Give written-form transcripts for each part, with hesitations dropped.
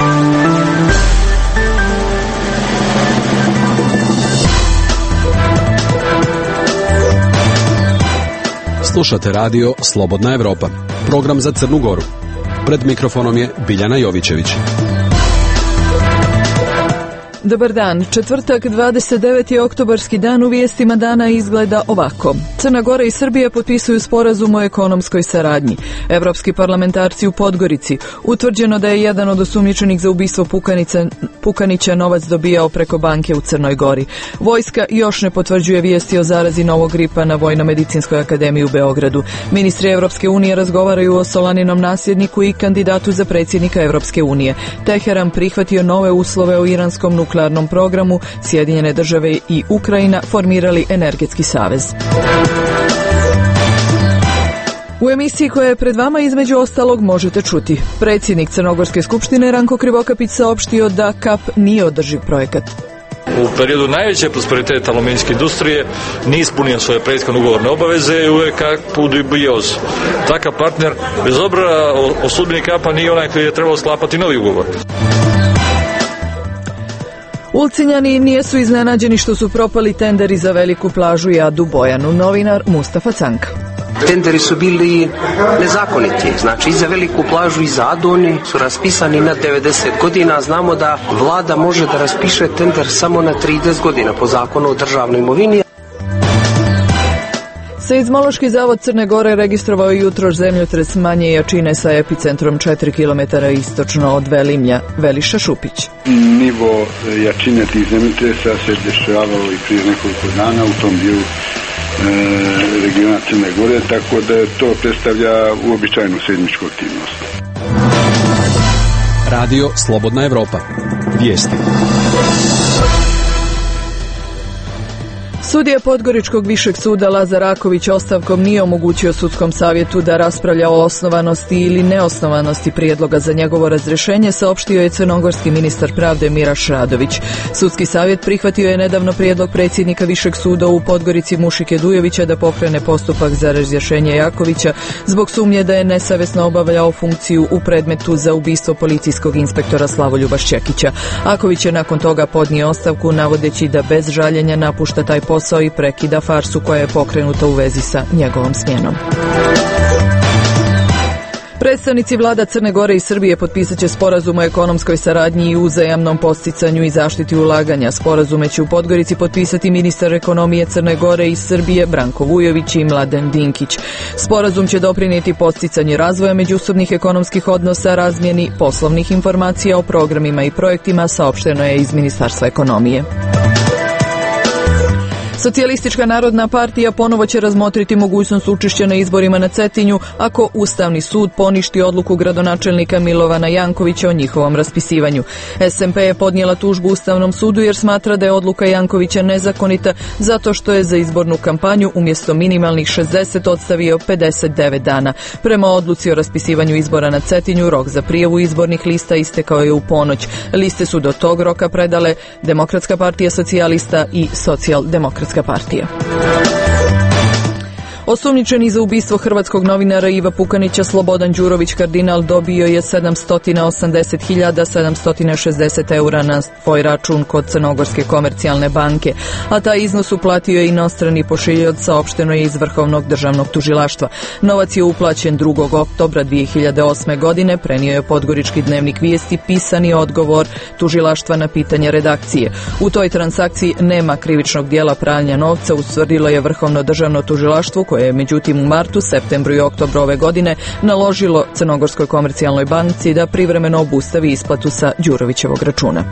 Slušate radio Slobodna Evropa, program za Crnu Goru. Pred mikrofonom je Biljana Jovićević. Dobar dan. Četvrtak, 29. oktobarski dan u vijestima dana izgleda ovako. Crna Gora i Srbija potpisuju sporazum o ekonomskoj saradnji. Evropski parlamentarci u Podgorici. Utvrđeno da je jedan od osumnjičenih za ubistvo Pukanića novac dobijao preko banke u Crnoj Gori. Vojska još ne potvrđuje vijesti o zarazi novog gripa na Vojno-medicinskoj akademiji u Beogradu. Ministri Evropske unije razgovaraju o Solaninom nasljedniku i kandidatu za predsjednika Evropske unije. Teheran prihvatio nove uslove o iranskom nuklearnom programu, Sjedinjene države i Ukrajina formirali energetski savez. U emisiji koja je pred vama između ostalog možete čuti. Predsjednik Crnogorske skupštine Ranko Krivokapić saopštio da KAP nije održiv projekat. U periodu najveće prosperiteta aluminijske industrije nije ispunio svoje prethodne ugovorne obaveze i uvek KAP u dubiozi. Takav partner, bez obzira o sudbini KAP-a, nije onaj koji je trebao sklapati novi ugovor. Ulcinjani nijesu iznenađeni što su propali tenderi za veliku plažu i Adu Bojanu. Novinar Mustafa Canka. Tenderi su bili nezakoniti, znači i za veliku plažu i za Adu oni su raspisani na 90 godina. Znamo da vlada može da raspiše tender samo na 30 godina po zakonu o državnoj imovini. Seizmološki zavod Crne Gore registrovao jutros zemljotres manje jačine sa epicentrom 4 km istočno od Velimlja. Veliša Šupić. Nivo jačine tih zemljotresa se dešavalo i prije nekoliko dana u tom dijelu regiona Crne Gore, tako da to predstavlja uobičajenu seizmičku aktivnost. Radio Slobodna Evropa. Vijesti. Sudija Podgoričkog višeg suda Lazar Raković ostavkom nije omogućio sudskom savjetu da raspravlja o osnovanosti ili neosnovanosti prijedloga za njegovo razrješenje, saopštio je crnogorski ministar pravde Miraš Radović. Sudski savjet prihvatio je nedavno prijedlog predsjednika višeg suda u Podgorici Mušike Dujovića da pokrene postupak za razrješenje Jakovića zbog sumnje da je nesavjesno obavljao funkciju u predmetu za ubistvo policijskog inspektora Slavoljuba Šćekića. Aković je nakon toga podnio ostavku navodeći da bez žaljenja napušta taj posao i prekida farsu koja je pokrenuta u vezi sa njegovom smjenom. Predstavnici vlada Crne Gore i Srbije potpisat će sporazum o ekonomskoj saradnji i uzajamnom podsticanju i zaštiti ulaganja. Sporazume će u Podgorici potpisati ministar ekonomije Crne Gore i Srbije Branko Vujović i Mladen Dinkić. Sporazum će doprinijeti podsticanju razvoja međusobnih ekonomskih odnosa, razmjeni poslovnih informacija o programima i projektima, saopšteno je iz Ministarstva ekonomije. Socijalistička narodna partija ponovo će razmotriti mogućnost učešća na izborima na Cetinju ako Ustavni sud poništi odluku gradonačelnika Milovana Jankovića o njihovom raspisivanju. SMP je podnijela tužbu Ustavnom sudu jer smatra da je odluka Jankovića nezakonita zato što je za izbornu kampanju umjesto minimalnih 60 odstavio 59 dana. Prema odluci o raspisivanju izbora na Cetinju, rok za prijavu izbornih lista istekao je u ponoć. Liste su do tog roka predale Demokratska partija socijalista i Socijaldemokratska partija. Osumnjičeni za ubistvo hrvatskog novinara Iva Pukanića Slobodan Đurović Kardinal dobio je 780.760 eura na svoj račun kod Crnogorske komercijalne banke, a taj iznos uplatio je inostrani pošiljač, saopšteno je iz Vrhovnog državnog tužilaštva. Novac je uplaćen 2. oktobra 2008. godine, prenio je Podgorički dnevnik Vijesti pisani odgovor tužilaštva na pitanje redakcije. U toj transakciji nema krivičnog dijela pranja novca, ustvrdilo je Vrhovno državno tužilaštvo koje je međutim u martu, septembru i oktobru ove godine naložilo Crnogorskoj komercijalnoj banci da privremeno obustavi isplatu sa Đurovićevog računa.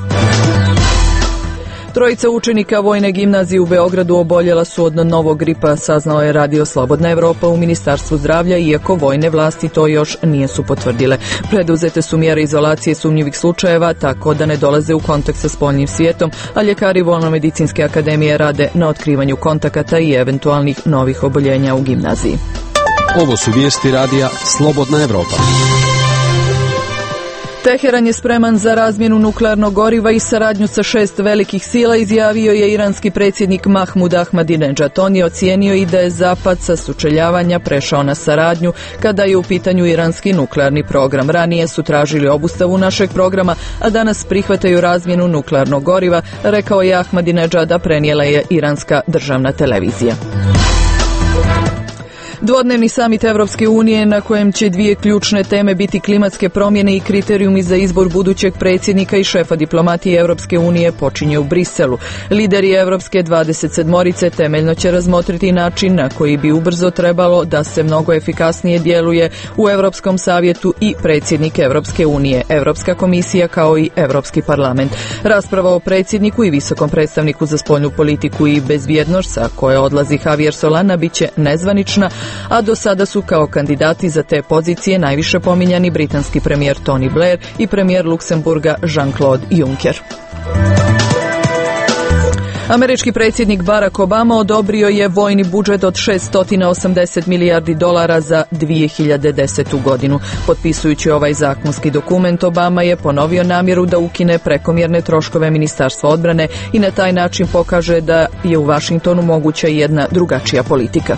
Trojica učenika Vojne gimnazije u Beogradu oboljela su od novog gripa, saznao je Radio Slobodna Evropa u Ministarstvu zdravlja, iako vojne vlasti to još nisu potvrdile. Preduzete su mjere izolacije sumnjivih slučajeva tako da ne dolaze u kontakt sa spoljnim svijetom, a ljekari Vojno-medicinske akademije rade na otkrivanju kontakata i eventualnih novih oboljenja u gimnaziji. Ovo su vijesti radija Slobodna Evropa. Teheran je spreman za razmjenu nuklearnog goriva i saradnju sa 6 velikih sila, izjavio je iranski predsjednik Mahmud Ahmadinejad. On je ocijenio i da je Zapad sa sučeljavanja prešao na saradnju kada je u pitanju iranski nuklearni program. Ranije su tražili obustavu našeg programa, a danas prihvataju razmjenu nuklearnog goriva, rekao je Ahmadinejad, a prenijela je iranska državna televizija. Dvodnevni samit Evropske unije na kojem će dvije ključne teme biti klimatske promjene i kriterijumi za izbor budućeg predsjednika i šefa diplomatije Evropske unije počinje u Briselu. Lideri Evropske 27-orice temeljno će razmotriti način na koji bi ubrzo trebalo da se mnogo efikasnije djeluje u Europskom savjetu i predsjednik Evropske unije, Evropska komisija kao i Evropski parlament. Rasprava o predsjedniku i visokom predstavniku za spoljnu politiku i bezbjednost sa koje odlazi Javier Solana biće nezvanična, a do sada su kao kandidati za te pozicije najviše pominjani britanski premijer Tony Blair i premijer Luksemburga Jean-Claude Juncker. Američki predsjednik Barack Obama odobrio je vojni budžet od $680 milijardi za 2010. godinu. Potpisujući ovaj zakonski dokument, Obama je ponovio namjeru da ukine prekomjerne troškove Ministarstva odbrane i na taj način pokaže da je u Vašingtonu moguća jedna drugačija politika.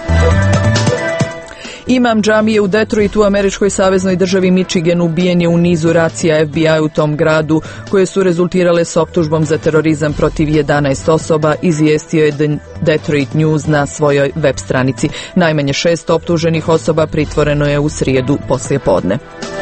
Imam džamije u Detroitu, u američkoj saveznoj državi Michigan, ubijen je u nizu racija FBI u tom gradu, koje su rezultirale s optužbom za terorizam protiv 11 osoba, izvijestio je Detroit News na svojoj web stranici. Najmanje 6 optuženih osoba pritvoreno je u srijedu poslijepodne.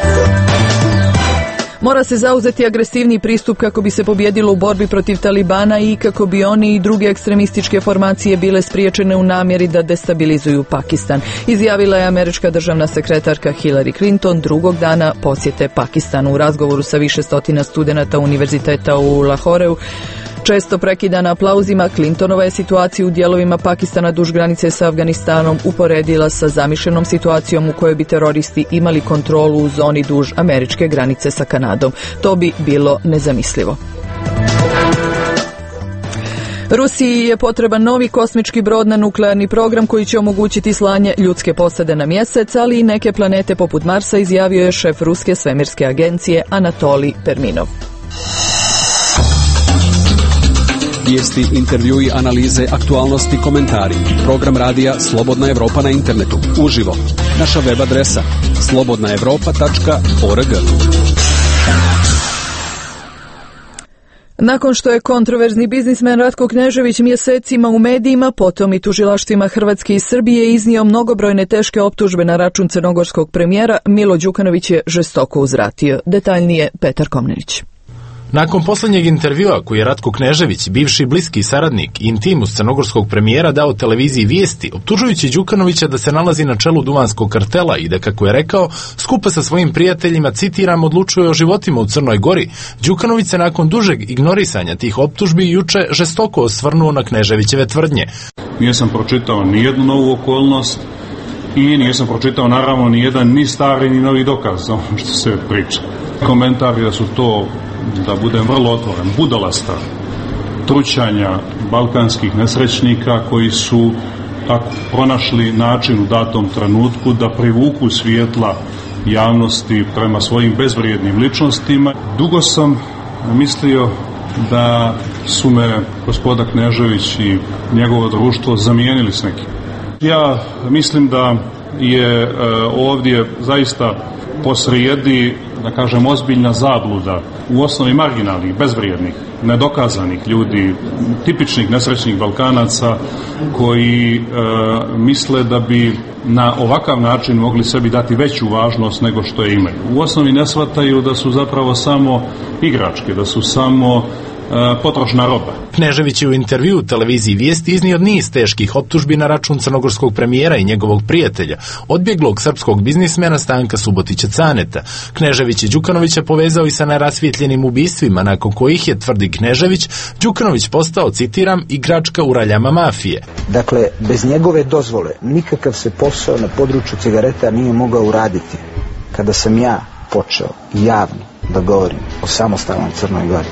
Mora se zauzeti agresivniji pristup kako bi se pobjedilo u borbi protiv Talibana i kako bi oni i druge ekstremističke formacije bile spriječene u namjeri da destabilizuju Pakistan, izjavila je američka državna sekretarka Hillary Clinton drugog dana posjete Pakistanu. U razgovoru sa više stotina studenata univerziteta u Lahoreu, često prekidana aplauzima, Clintonova je situaciju u dijelovima Pakistana duž granice sa Afganistanom uporedila sa zamišljenom situacijom u kojoj bi teroristi imali kontrolu u zoni duž američke granice sa Kanadom. To bi bilo nezamislivo. Rusiji je potreban novi kosmički brod na nuklearni program koji će omogućiti slanje ljudske posade na mjesec, ali i neke planete poput Marsa, izjavio je šef Ruske svemirske agencije Anatolij Perminov. Vijesti, intervjui, analize, aktualnosti, komentari. Program radija Slobodna Evropa na internetu. Uživo. Naša web adresa slobodnaevropa.org. Nakon što je kontroverzni biznismen Ratko Knežević mjesecima u medijima, potom i tužilaštvima Hrvatske i Srbije iznio mnogobrojne teške optužbe na račun crnogorskog premijera, Milo Đukanović je žestoko uzvratio. Detaljnije Petar Komnenić. Nakon posljednjeg intervjua koji je Ratko Knežević, bivši bliski saradnik i intimus crnogorskog premijera, dao televiziji Vijesti, optužujući Đukanovića da se nalazi na čelu duvanskog kartela i da, kako je rekao, skupa sa svojim prijateljima, citiram, odlučuje o životima u Crnoj Gori, Đukanović se nakon dužeg ignorisanja tih optužbi juče žestoko osvrnuo na Kneževićeve tvrdnje. Nisam pročitao ni jednu novu okolnost i nisam pročitao naravno ni jedan ni stari ni novi dokaz za ono što se priča. Komentari da su to, da budem vrlo otvoren, budalasta trućanja balkanskih nesrećnika koji su tako pronašli način u datom trenutku da privuku svjetla javnosti prema svojim bezvrijednim ličnostima. Dugo sam mislio da su me gospoda Knežević i njegovo društvo zamijenili s nekim. Ja mislim da je ovdje zaista posrijedi, da kažem, ozbiljna zabluda u osnovi marginalnih, bezvrijednih, nedokazanih ljudi, tipičnih nesrećnih Balkanaca koji misle da bi na ovakav način mogli sebi dati veću važnost nego što je imaju. U osnovi ne shvataju da su zapravo samo igračke, da su samo potrošna roba. Knežević je u intervjuu televiziji Vijesti iznio niz teških optužbi na račun crnogorskog premijera i njegovog prijatelja, odbjeglog srpskog biznismena Stanka Subotića Caneta. Knežević je Đukanovića povezao i sa nerasvijetljenim ubistvima, nakon kojih je, tvrdi Knežević, Đukanović postao, citiram, igračka u raljama mafije. Dakle, bez njegove dozvole nikakav se posao na području cigareta nije mogao uraditi. Kada sam ja počeo javno da govorim o samostalnoj Crnoj Gori,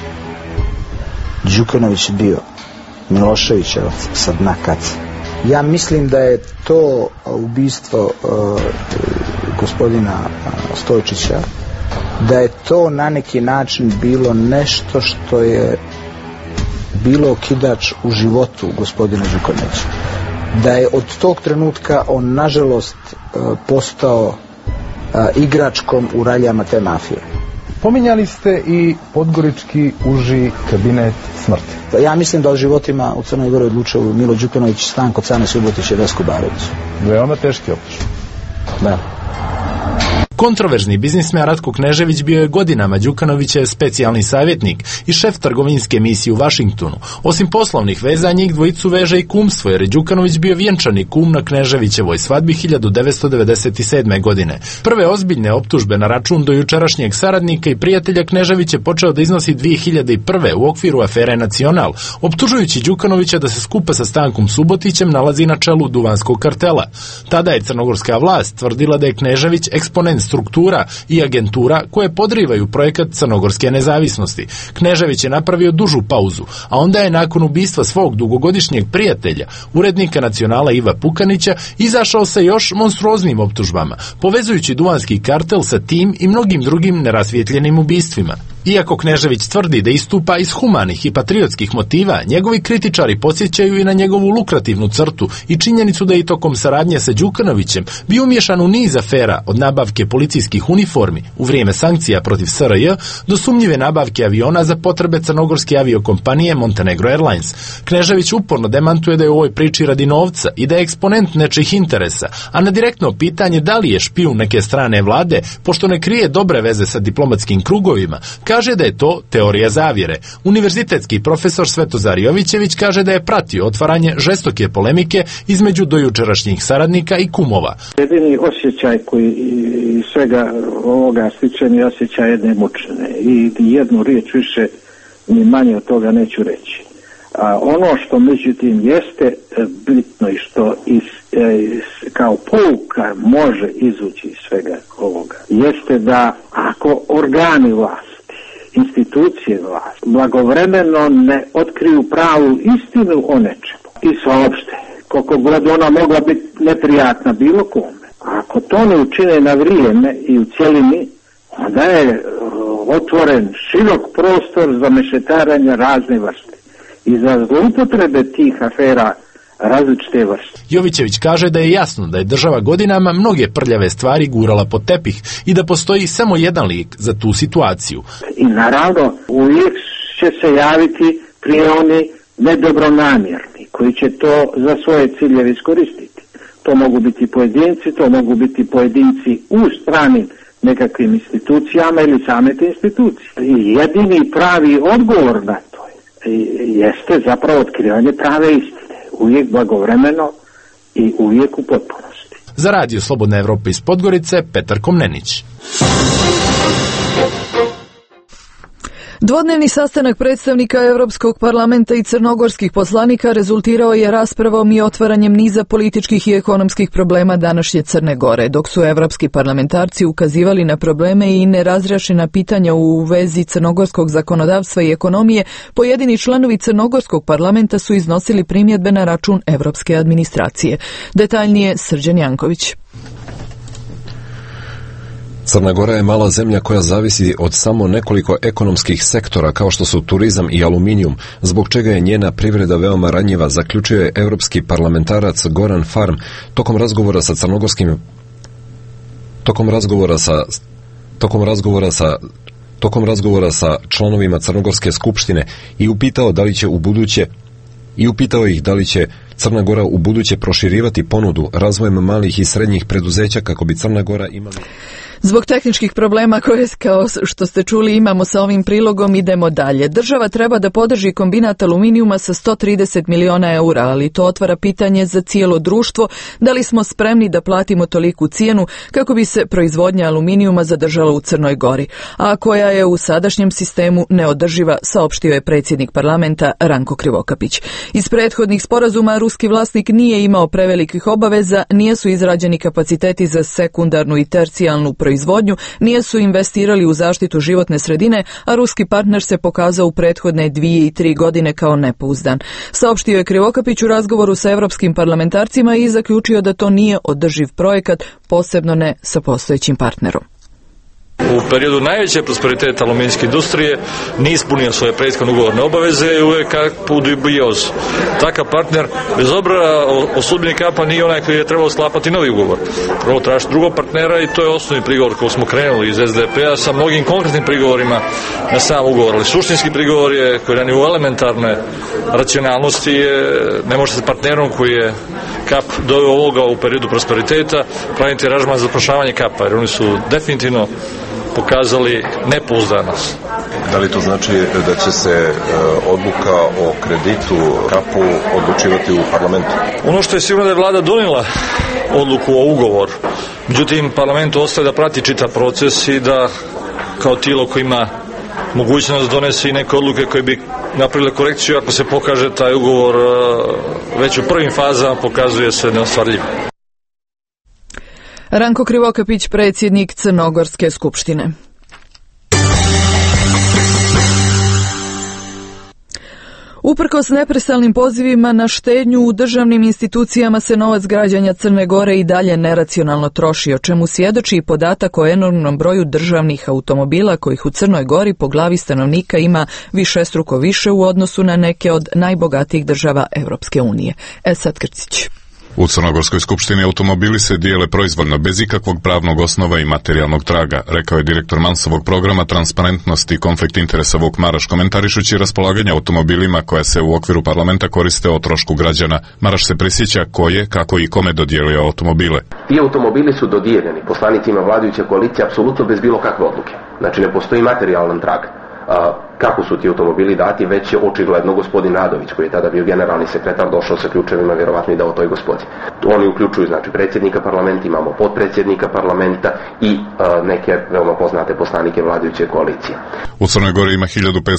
Đukanović je bio Miloševićevac sa dna kace. Ja mislim da je to ubistvo gospodina Stojčića da je to na neki način bilo nešto što je bilo okidač u životu gospodina Đukanovića. Da je od tog trenutka on nažalost postao igračkom u raljama te mafije. Pominjali ste i podgorički uži kabinet smrti. Ja mislim da o životima u Crnoj Gori odlučuju Milo Đukanović, Stanko Cane Subotić i Vesko Barović. Veoma teški optužbe. Da. Kontroverzni biznismen Ratko Knežević bio je godinama Đukanovićev specijalni savjetnik i šef trgovinske misije u Vašingtonu. Osim poslovnih veza, njih dvojicu veže i kumstvo, jer je Đukanović bio vjenčani kum na Kneževićevoj svadbi 1997. godine. Prve ozbiljne optužbe na račun do jučerašnjeg saradnika i prijatelja Knežević je počeo da iznosi 2001. u okviru afere Nacional, optužujući Đukanovića da se skupa sa Stankom Subotićem nalazi na čelu duvanskog kartela. Tada je crnogorska vlast tvrdila da je Knežević eksponent struktura i agentura koje podrivaju projekat crnogorske nezavisnosti. Knežević je napravio dužu pauzu, a onda je nakon ubistva svog dugogodišnjeg prijatelja, urednika Nacionala Iva Pukanića, izašao sa još monstruoznim optužbama, povezujući duvanski kartel sa tim i mnogim drugim nerasvjetljenim ubistvima. Iako Knežević tvrdi da istupa iz humanih i patriotskih motiva, njegovi kritičari podsjećaju i na njegovu lukrativnu crtu i činjenicu da je i tokom saradnje sa Đukanovićem bio umješan u niz afera, od nabavke policijskih uniformi u vrijeme sankcija protiv SRJ do sumnjive nabavke aviona za potrebe crnogorske aviokompanije Montenegro Airlines. Knežević uporno demantuje da je u ovoj priči radi novca i da je eksponent nečijih interesa, a na direktno pitanje da li je špijun neke strane vlade, pošto ne krije dobre veze sa diplomatskim krugovima, kaže da je to teorija zavjere. Univerzitetski profesor Svetozar Jovićević kaže da je pratio otvaranje žestoke polemike između dojučerašnjih saradnika i kumova. Jedini osjećaj koji iz svega ovoga stičeni osjećaj jedne mučne i jednu riječ više ni manje od toga neću reći. A ono što međutim jeste bitno i što kao pouka može izvući iz svega ovoga, jeste da ako organi vlasti, institucije vlasti blagovremeno ne otkriju pravu istinu o nečemu i saopšte, koliko god ona mogla biti neprijatna bilo kome, ako to ne učine na vrijeme i u cjelini, onda je otvoren širok prostor za mešetarenje razne vrste i za zloupotrebe tih afera različite vrste. Jovićević kaže da je jasno da je država godinama mnoge prljave stvari gurala pod tepih i da postoji samo jedan lijek za tu situaciju. I naravno uvijek će se javiti prije oni nedobronamjerni koji će to za svoje ciljeve iskoristiti. To mogu biti pojedinci, to mogu biti pojedinci u stranim nekakvim institucijama ili same te institucije. I jedini pravi odgovor na to jeste zapravo otkrivanje prave istine. Uvijek blagovremeno i uvijek u potpunosti. Za Radio Slobodna Evropa iz Podgorice, Petar Komnenić. Dvodnevni sastanak predstavnika Europskog parlamenta i crnogorskih poslanika rezultirao je raspravom i otvaranjem niza političkih i ekonomskih problema današnje Crne Gore, dok su evropski parlamentarci ukazivali na probleme i nerazrješena pitanja u vezi crnogorskog zakonodavstva i ekonomije. Pojedini članovi crnogorskog parlamenta su iznosili primjedbe na račun evropske administracije. Detaljnije Srđan Janković. Crna Gora je mala zemlja koja zavisi od samo nekoliko ekonomskih sektora kao što su turizam i aluminijum, zbog čega je njena privreda veoma ranjiva, zaključio je evropski parlamentarac Goran Farm tokom razgovora sa članovima Crnogorske skupštine i upitao ih da li će Crna Gora u buduće proširivati ponudu razvojem malih i srednjih preduzeća kako bi Crna Gora imala... Zbog tehničkih problema koje, kao što ste čuli, imamo sa ovim prilogom, idemo dalje. Država treba da podrži kombinat aluminijuma sa 130 miliona eura, ali to otvara pitanje za cijelo društvo, da li smo spremni da platimo toliku cijenu kako bi se proizvodnja aluminijuma zadržala u Crnoj Gori, a koja je u sadašnjem sistemu neodrživa, saopštio je predsjednik parlamenta Ranko Krivokapić. Iz prethodnih sporazuma ruski vlasnik nije imao prevelikih obaveza, nije su izrađeni kapaciteti za sekundarnu i tercijalnu proizvodnju, nije su investirali u zaštitu životne sredine, a ruski partner se pokazao u prethodne 2 i 3 godine kao nepouzdan. Saopštio je Krivokapić u razgovoru sa evropskim parlamentarcima i zaključio da to nije održiv projekat, posebno ne sa postojećim partnerom. u periodu najveće prosperiteta aluminijske industrije nije ispunio svoje prethodne ugovorne obaveze i uvek kakvu dubiozu. Takav partner, bez obzira o sudbini kapa, nije onaj koji je trebao sklapati novi ugovor. Prvo tražiti drugog partnera i to je osnovni prigovor koji smo krenuli iz SDP-a sa mnogim konkretnim prigovorima na sam ugovor. Ali suštinski prigovor je koji na nivou elementarne racionalnosti ne može se partnerom koji je kap doveo ovoga u periodu prosperiteta praviti aranžman za zapošljavanje kapa, jer oni su definitivno pokazali nepouzdanost. Da li to znači da će se odluka o kreditu kapu odlučivati u parlamentu? Ono što je sigurno da je vlada donijela odluku o ugovoru, međutim parlamentu ostaje da prati čitav proces i da kao tijelo koji ima mogućnost donese i neke odluke koje bi napravile korekciju ako se pokaže taj ugovor već u prvim fazama pokazuje se neostvarljiv. Ranko Krivokapić, predsjednik Crnogorske skupštine. Uprkos neprestalnim pozivima na štednju u državnim institucijama se novac građana Crne Gore i dalje neracionalno troši, o čemu svjedoči i podatak o enormnom broju državnih automobila kojih u Crnoj Gori po glavi stanovnika ima višestruko više u odnosu na neke od najbogatijih država Europske unije. Esad Krcić. U Crnogorskoj skupštini automobili se dijele proizvoljno bez ikakvog pravnog osnova i materijalnog traga, rekao je direktor Mansovog programa Transparentnost i konflikt interesa Vuk Maraš, komentarišući raspolaganje automobilima koja se u okviru parlamenta koriste o trošku građana. Maraš se prisjeća ko je, kako i kome dodijelio automobile. Ti automobili su dodijeljeni poslanicima vladajuće koalicije apsolutno bez bilo kakve odluke. Znači ne postoji materijalan trag. Kako su ti automobili dati, već je očigledno gospodin Radović, koji je tada bio generalni sekretar, došao sa ključevima, vjerovatno i dao toj gospodi. Oni uključuju, znači, predsjednika parlamenta, imamo potpredsjednika parlamenta i neke veoma poznate poslanike vladajuće koalicije. U Crnoj Gori ima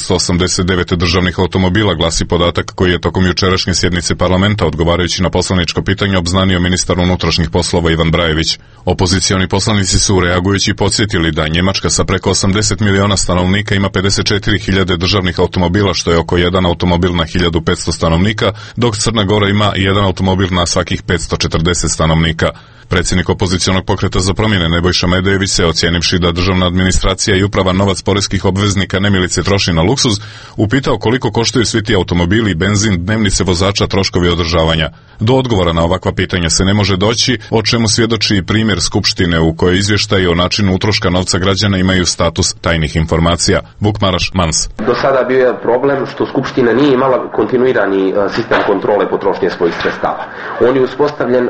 1589 državnih automobila, glasi podatak koji je tokom jučerašnje sjednice parlamenta, odgovarajući na poslaničko pitanje, obznanio ministar unutrašnjih poslova Ivan Brajević. Opozicioni poslanici su reagujući podsjetili da Njemačka sa preko 80 miliona stanovnika ima 54.000 državnih automobila, što je oko jedan automobil na 1500 stanovnika, dok Crna Gora ima jedan automobil na svakih 540 stanovnika. Predsjednik opozicionog pokreta za promjene Nebojša Medejević se, ocijenivši da državna administracija i uprava novac poreskih obveznika nemilice troši na luksuz, upitao koliko koštaju svi ti automobili, benzin, dnevnice vozača, troškovi održavanja. Do odgovora na ovakva pitanja se ne može doći, o čemu svjedoči i primjer Skupštine u kojoj izvještaji o načinu utroška novca građana imaju status tajnih informacija. Vuk Maraš, Mans. Do sada bio je problem što Skupština nije imala kontinuirani sistem kontrole potrošnje svojih sredstava. On je uspostavljen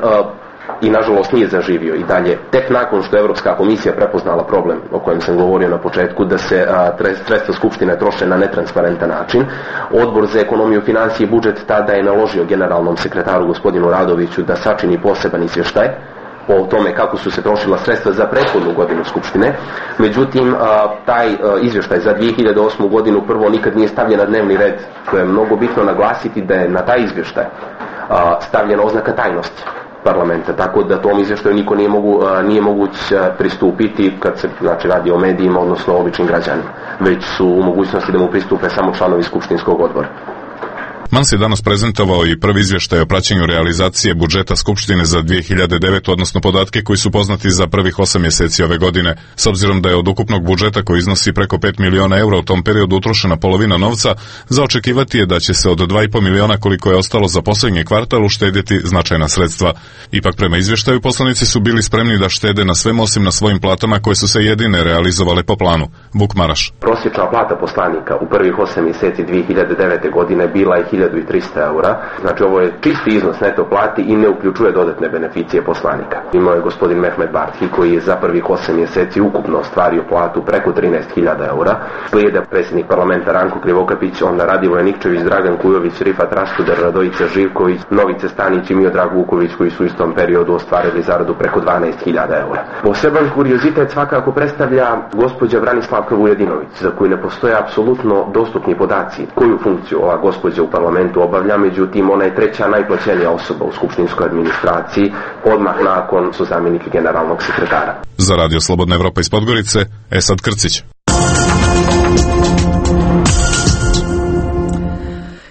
i nažalost nije zaživio i dalje. Tek nakon što je Europska komisija prepoznala problem o kojem sam govorio na početku, da se sredstva Skupštine troše na netransparentan način, Odbor za ekonomiju, financije i budžet tada je naložio generalnom sekretaru gospodinu Radoviću da sačini poseban izvještaj o tome kako su se trošila sredstva za prethodnu godinu Skupštine. Međutim, taj izvještaj za 2008. godinu prvo nikad nije stavljen na dnevni red. To je mnogo bitno naglasiti da je na taj izvještaj stavljena oznaka tajnosti parlamenta, tako da tom izvještaju niko nije moguć pristupiti kad se, znači, radi o medijima, odnosno običnim građanima, već su u mogućnosti da mu pristupe samo članovi skupštinskog odbora. Mans je danas prezentovao i prvi izvještaj o praćenju realizacije budžeta Skupštine za 2009, odnosno podatke koji su poznati za prvih 8 mjeseci ove godine. S obzirom da je od ukupnog budžeta koji iznosi preko 5 miliona eura u tom periodu utrošena polovina novca, za očekivati je da će se od 2,5 miliona koliko je ostalo za posljednji kvartal uštedjeti značajna sredstva. Ipak prema izvještaju poslanici su bili spremni da štede na svem osim na svojim platama koje su se jedine realizovale po planu. Vuk Maraš. Prosječna plata poslanika u prvih 8 mjeseci 2009. godine bila je 1300 eura. Znači ovo je čisti iznos neto plati i ne uključuje dodatne beneficije poslanika. Imao je gospodin Mehmet Barthi koji je za prvih 8 mjeseci ukupno ostvario platu preko 13.000 eura. Slijede predsjednik parlamenta Ranko Krivokapić, onda Radivoje Nikčević, Dragan Kujović, Rifat Rastuder, Radojica Živković, Novice Stanić i Miodrag Vuković koji su u istom periodu ostvarili zaradu preko 12.000 eura. Poseban kuriozitet svakako predstavlja gospođa Branislavka Vujedinović, za koju ne postoje apsolutno dostupni podaci koju funkciju ova gospođa u parlamentu obavlja, međutim ona je treća najplaćenija osoba u skupštinskoj administraciji, odmah nakon su zamjenik generalnog sekretara. Za Radio Slobodna Evropa iz Podgorice, Esad Krcić.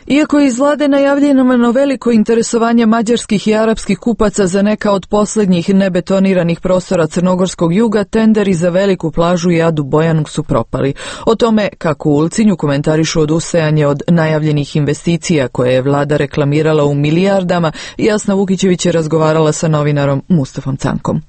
Iako je iz vlade najavljeno veliko interesovanje mađarskih i arapskih kupaca za neka od posljednjih nebetoniranih prostora crnogorskog juga, tenderi za veliku plažu i Adu Bojanu su propali. O tome kako u Ulcinju komentarišu odustajanje od najavljenih investicija koje je vlada reklamirala u milijardama, Jasna Vukićević je razgovarala sa novinarom Mustafom Cankom.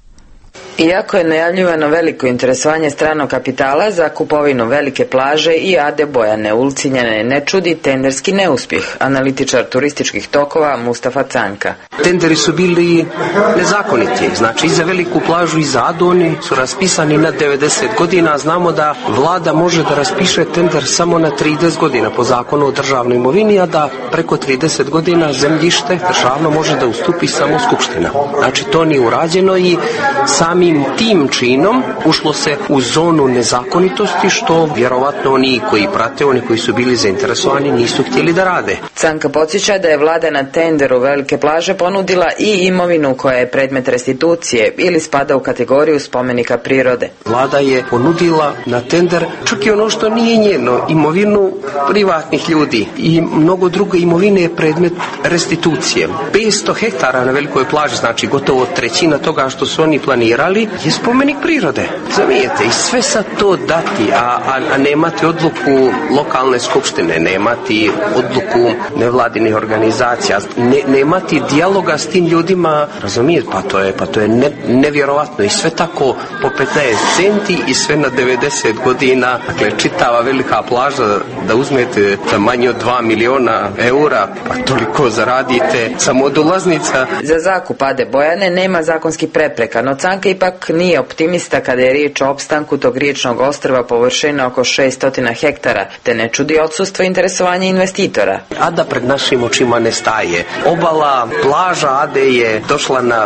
Iako je najavljivano veliko interesovanje stranog kapitala za kupovinu velike plaže i Ade Bojane, Ulcinjane ne čudi tenderski neuspjeh, analitičar turističkih tokova Mustafa Canka. Tenderi su bili nezakoniti, znači i za veliku plažu i za Adu oni su raspisani na 90 godina, znamo da vlada može da raspiše tender samo na 30 godina po zakonu o državnoj imovini, a da preko 30 godina zemljište državno može da ustupi samo skupština. Znači to nije urađeno i samim tim činom ušlo se u zonu nezakonitosti, što vjerovatno oni koji prate, oni koji su bili zainteresovani, nisu htjeli da rade. Canka podsjeća da je vlada na tenderu velike plaže ponudila i imovinu koja je predmet restitucije ili spada u kategoriju spomenika prirode. Vlada je ponudila na tender čak i ono što nije njeno, imovinu privatnih ljudi i mnogo druge imovine je predmet restitucije. 500 hektara na velikoj plaži, znači gotovo trećina toga što su oni planirali, je spomenik prirode. Zamijete, i sve sad to dati, a nemati odluku lokalne skupštine, nemati odluku nevladinih organizacija, nemati dijaloga s tim ljudima, razumijete, pa to je nevjerovatno i sve tako po 15 centi i sve na 90 godina, dakle čitava velika plaža da uzmete za manje od 2 miliona eura, pa toliko zaradite samo od ulaznica. Za zakup Ade Bojane nema zakonskih prepreka, no Canka ipak nije optimista kada je riječ o opstanku tog riječnog ostrva površine oko 600 hektara, te ne čudi odsustvo interesovanja investitora. Ada pred našim očima ne staje. Obala, plaža Ade je došla na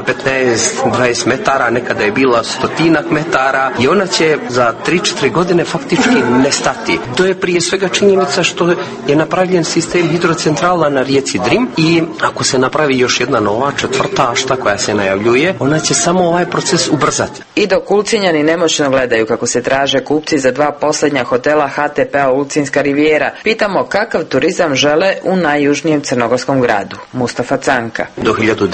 15-20 metara, nekada je bila 100 metara i ona će za 3-4 godine faktički nestati. To je prije svega činjenica što je napravljen sistem hidrocentrala na rijeci Drim i ako se napravi još jedna nova, četvrta ašta koja se najavljuje, ona će samo ovaj proces ubrzati. I dok Ulcinjani nemoćno gledaju kako se traže kupci za 2 posljednja hotela HTP-a Ulcinska rivijera, pitamo kakav turizam žele u najjužnijem crnogorskom gradu. Mustafa Canka. Do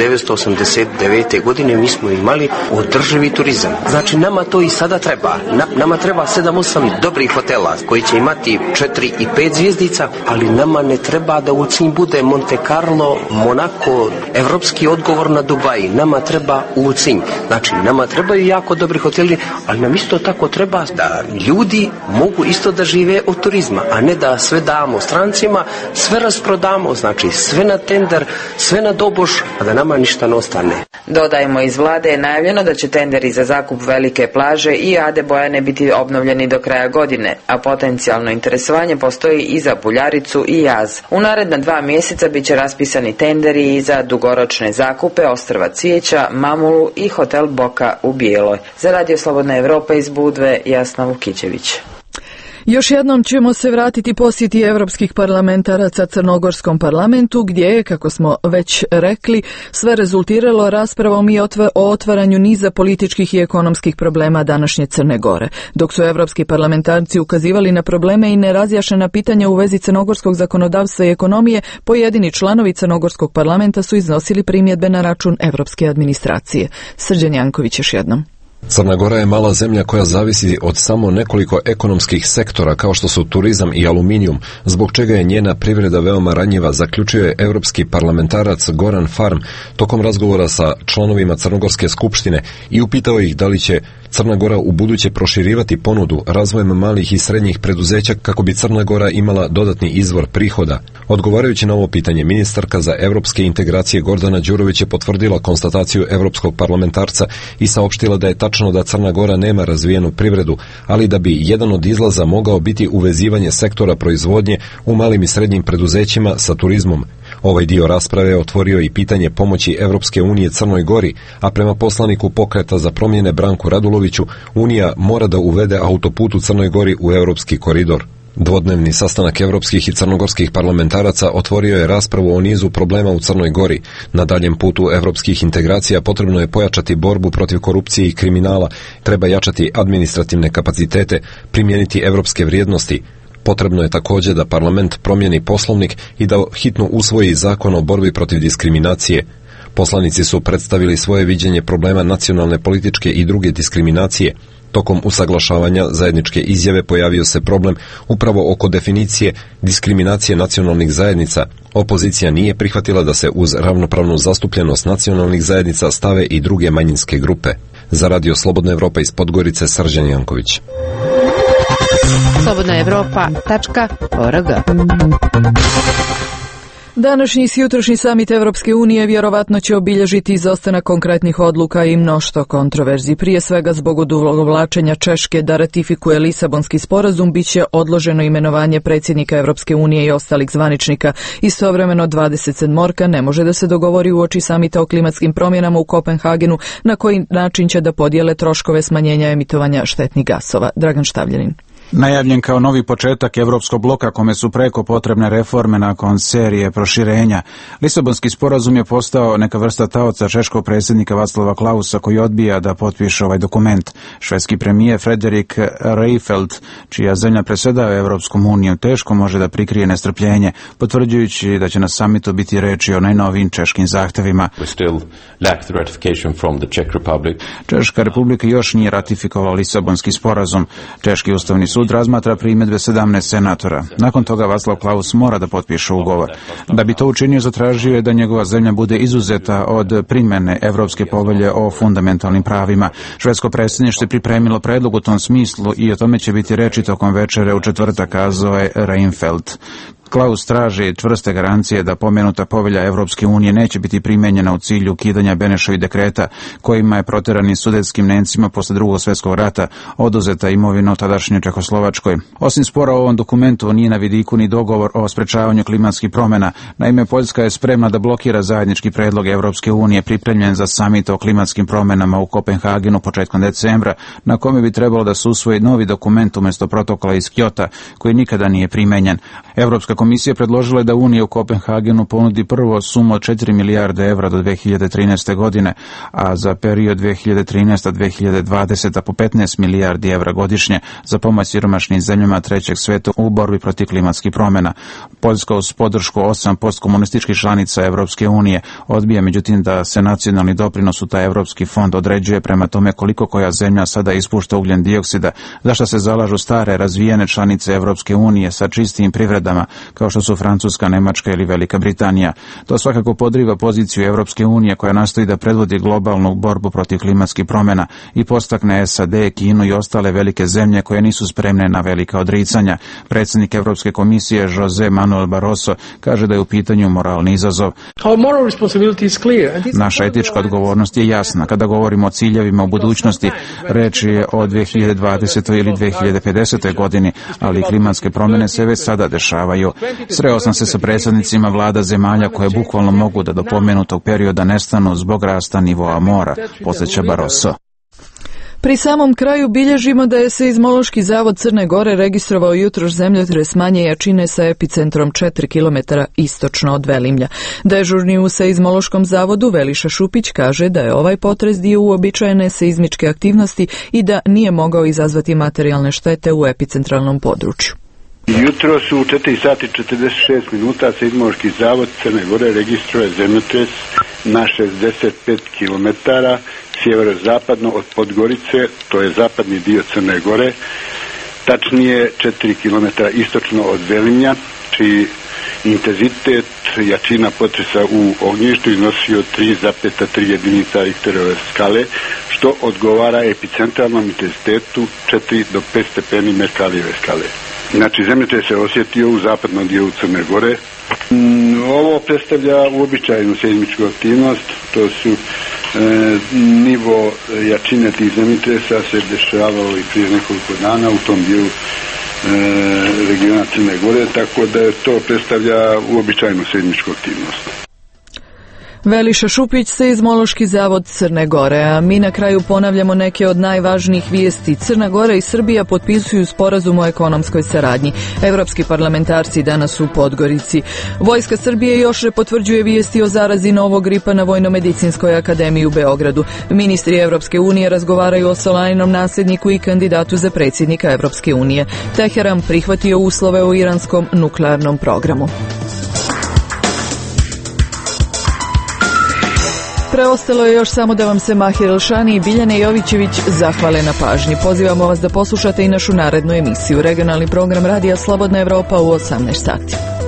1989. godine mi smo imali održivi turizam. Znači nama to i sada treba. Nama treba 7-8 dobrih hotela koji će imati 4 i 5 zvjezdica, ali nama ne treba da Ulcinj bude Monte Carlo, Monako, evropski odgovor na Dubaji. Nama treba Ulcinj. Znači nama trebaju jako dobri hoteli, ali nam isto tako treba da ljudi mogu isto da žive od turizma, a ne da sve damo strancima, sve rasprodamo, znači sve na tender, sve na doboš, a da nama ništa ne ostane. Dodajemo, iz vlade je najavljeno da će tenderi za zakup velike plaže i Ade Bojane biti obnovljeni do kraja godine, a potencijalno interesovanje postoji i za Buljaricu i Jaz. U naredna 2 mjeseca bit će raspisani tenderi i za dugoročne zakupe ostrva Cvijeća, Mamulu i hotel Boka u Bijeloj. Za Radio Slobodna Evropa iz Budve, Jasna Vukićević. Još jednom ćemo se vratiti posjeti evropskih parlamentaraca Crnogorskom parlamentu, gdje je, kako smo već rekli, sve rezultiralo raspravom i o otvaranju niza političkih i ekonomskih problema današnje Crne Gore. Dok su evropski parlamentarci ukazivali na probleme i nerazjašnjena pitanja u vezi crnogorskog zakonodavstva i ekonomije, pojedini članovi Crnogorskog parlamenta su iznosili primjedbe na račun evropske administracije. Srđan Janković još jednom. Crna Gora je mala zemlja koja zavisi od samo nekoliko ekonomskih sektora kao što su turizam i aluminijum, zbog čega je njena privreda veoma ranjiva, zaključio je evropski parlamentarac Goran Farm tokom razgovora sa članovima Crnogorske skupštine i upitao ih da li će Crna Gora u buduće proširivati ponudu razvojem malih i srednjih preduzeća kako bi Crna Gora imala dodatni izvor prihoda. Odgovarajući na ovo pitanje, ministarka za evropske integracije Gordana Đurović je potvrdila konstataciju evropskog parlamentarca i saopštila da je tačno da Crna Gora nema razvijenu privredu, ali da bi jedan od izlaza mogao biti uvezivanje sektora proizvodnje u malim i srednjim preduzećima sa turizmom. Ovaj dio rasprave otvorio i pitanje pomoći Evropske unije Crnoj Gori, a prema poslaniku Pokreta za promjene Branku Raduloviću, Unija mora da uvede autoput u Crnoj Gori u Europski koridor. Dvodnevni sastanak evropskih i crnogorskih parlamentaraca otvorio je raspravu o nizu problema u Crnoj Gori. Na daljem putu evropskih integracija potrebno je pojačati borbu protiv korupcije i kriminala, treba jačati administrativne kapacitete, primijeniti evropske vrijednosti. Potrebno je također da parlament promijeni poslovnik i da hitno usvoji zakon o borbi protiv diskriminacije. Poslanici su predstavili svoje viđenje problema nacionalne političke i druge diskriminacije. Tokom usaglašavanja zajedničke izjave pojavio se problem upravo oko definicije diskriminacije nacionalnih zajednica. Opozicija nije prihvatila da se uz ravnopravnu zastupljenost nacionalnih zajednica stave i druge manjinske grupe. Za Radio Slobodna Evropa iz Podgorice, Srđan Janković. slobodnaevropa.org. Današnji i jutrošnji samit Evropske unije vjerovatno će obilježiti izostanak konkretnih odluka i mnoštvo kontroverzi. Prije svega zbog odugovlačenja Češke da ratifikuje Lisabonski sporazum biće odloženo imenovanje predsjednika Evropske unije i ostalih zvaničnika. Istovremeno 27 ne može da se dogovori uoči samita o klimatskim promjenama u Kopenhagenu na koji način će da podijele troškove smanjenja emitovanja štetnih gasova. Dragan Štavljanin. Najavljen kao novi početak Evropskog bloka kome su preko potrebne reforme nakon serije proširenja. Lisabonski sporazum je postao neka vrsta taoca češkog predsjednika Václava Klausa koji odbija da potpiše ovaj dokument. Švedski premijer Frederik Reinfeldt, čija zemlja predsjedava Evropskom unijom, teško može da prikrije nestrpljenje, potvrđujući da će na samitu biti reči o najnovijim češkim zahtevima. Češka republika još nije ratifikovala Lisabonski sporazum. Češki ustavni sud razmatra primjedbe 17 senatora. Nakon toga Václav Klaus mora da potpiše ugovor. Da bi to učinio, zatražio je da njegova zemlja bude izuzeta od primjene Evropske povelje o fundamentalnim pravima. Švedsko predsjedništvo je pripremilo predlog u tom smislu i o tome će biti reči tokom večere u četvrtak, kazao je Reinfeldt. Klaus traži čvrste garancije da pomenuta povelja Evropske unije neće biti primjenjena u cilju ukidanja Benešovih dekreta kojima je proteranim sudetskim Nemcima posle Drugog svjetskog rata oduzeta imovina u tadašnjoj Čehoslovačkoj. Osim spora o ovom dokumentu nije na vidiku ni dogovor o sprečavanju klimatskih promjena. Naime, Poljska je spremna da blokira zajednički predlog Evropske unije pripremljen za samit o klimatskim promjenama u Kopenhagenu početkom decembra, na kome bi trebalo da se usvoji novi dokument umjesto protokola iz Kyota koji nikada nije primenjen. Evropska komisija predložila je da Unija u Kopenhagenu ponudi prvo sumu od 4 milijarde evra do 2013. godine, a za period 2013-2020 po 15 milijardi evra godišnje za pomoć siromašnim zemljama trećeg sveta u borbi protiv klimatskih promjena. Poljska uz podršku 8 postkomunističkih članica Evropske unije odbija međutim da se nacionalni doprinos u taj Evropski fond određuje prema tome koliko koja zemlja sada ispušta ugljen dioksida, za što se zalažu stare razvijene članice Evropske unije sa čistim privredama kao što su Francuska, Nemačka ili Velika Britanija. To svakako podriva poziciju Evropske unije koja nastoji da predvodi globalnu borbu protiv klimatskih promjena i postakne SAD, Kinu i ostale velike zemlje koje nisu spremne na velika odricanja. Predsjednik Evropske komisije José Manuel Barroso kaže da je u pitanju moralni izazov. Naša etička odgovornost je jasna. Kada govorimo o ciljevima u budućnosti, reč je o 2020. ili 2050. godini, ali klimatske promjene se već sada dešavaju. Sreo sam se sa predsjednicima vlada zemalja koje bukvalno mogu da do pomenutog perioda nestanu zbog rasta nivoa mora, podsjeća Barroso. Pri samom kraju bilježimo da je Seizmološki zavod Crne Gore registrovao jutros zemljotres manje jačine sa epicentrom 4 km istočno od Velimlja. Dežurni u Seizmološkom zavodu Veliša Šupić kaže da je ovaj potres dio uobičajene seizmičke aktivnosti i da nije mogao izazvati materijalne štete u epicentralnom području. Jutro su u 4 sati 46 minuta Seizmološki zavod Crne Gore registruje zemljotres na 65 km sjeverozapadno od Podgorice, to je zapadni dio Crne Gore, tačnije 4 km istočno od Velimlja, čiji intenzitet jačina potresa u ognjištu iznosio 3,3 jedinica Richterove skale, što odgovara epicentralnom intenzitetu 4 do 5 stepeni Mercalijeve skale. Znači, zemljotres se osjetio u zapadnom dijelu Crne Gore. Ovo predstavlja uobičajenu seizmičku aktivnost, to su nivo jačine tih zemljotresa se dešavalo i prije nekoliko dana u tom dijelu regiona Crne Gore, tako da to predstavlja uobičajenu seizmičku aktivnost. Veliša Šupić, Seizmološki zavod Crne Gore, a mi na kraju ponavljamo neke od najvažnijih vijesti. Crna Gora i Srbija potpisuju sporazum o ekonomskoj saradnji. Evropski parlamentarci danas u Podgorici. Vojska Srbije još ne potvrđuje vijesti o zarazi novog gripa na Vojno-medicinskoj akademiji u Beogradu. Ministri Evropske unije razgovaraju o Solaninom nasljedniku i kandidatu za predsjednika Evropske unije. Teheran prihvatio uslove o iranskom nuklearnom programu. Preostalo je još samo da vam se Mahir Elšani i Biljana Jovićević zahvale na pažnji. Pozivamo vas da poslušate i našu narednu emisiju. Regionalni program Radija Slobodna Evropa u 18 sati.